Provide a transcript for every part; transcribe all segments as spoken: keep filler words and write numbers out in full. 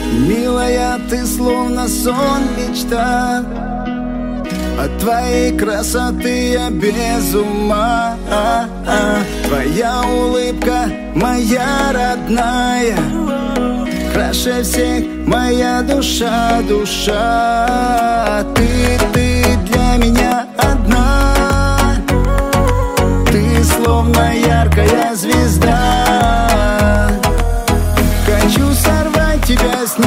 Милая, ты словно сон, мечта. От твоей красоты я без ума. Твоя улыбка моя родная, краше всех моя душа, душа. Ты, ты для меня одна, ты словно яркая звезда. Хочу сорвать тебя с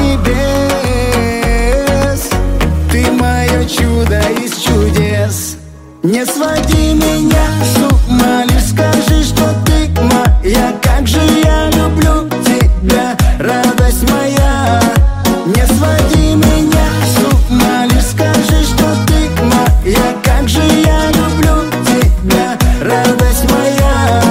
небес, ты мое чудо из чудес. Не своди меня с ума, лишь скажи, что ты моя. Как же я люблю тебя, радость моя. Не своди меня с ума, лишь скажи, что ты моя. Как же я люблю тебя, радость моя.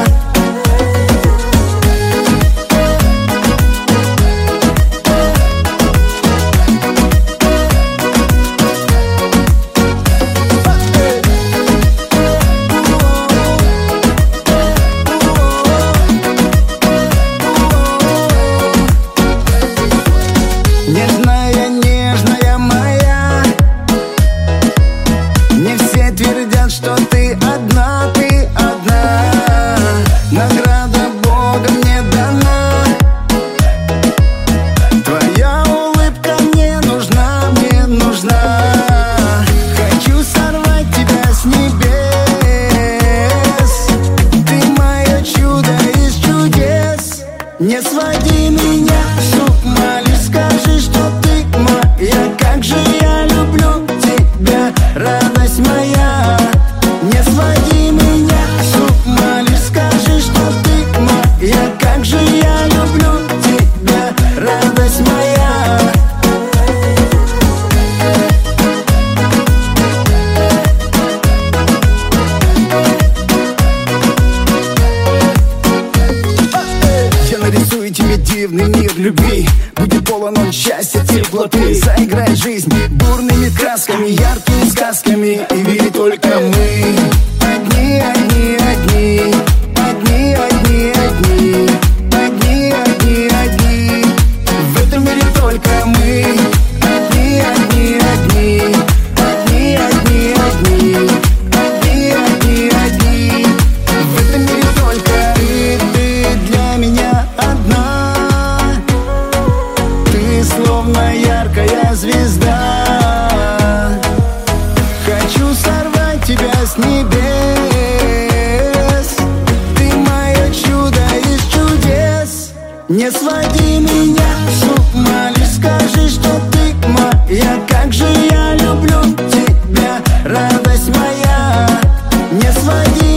Нежная, нежная моя, не все твердят, что ты одна, ты одна. Награда Бога мне дана, твоя улыбка мне нужна, мне нужна. Хочу сорвать тебя с небес, ты мое чудо из чудес. Не своди меня с ума, лишь скажи, что ты моя. Как же я люблю тебя, радость моя. Не своди меня с ума, лишь скажи, что ты моя. Как же я люблю тебя, радость моя. Я нарисую тебе дивный мир любви, будет полон он счастья, теплоты. Заиграй жизнь бурными красками, яркими сказками. И ведь только мы одни, одни, одни. Одни, одни, одни. Одни, одни, одни. В этом мире только мы одни, одни, одни. Одни, одни, одни. Одни, одни, одни. В этом мире только ты, ты для меня одна, ты словно яркая звезда. Хочу сорвать тебя с небес, ты мое чудо из чудес. Не своди меня с ума, лишь скажи, что ты моя. Как же я люблю тебя, радость моя. Не своди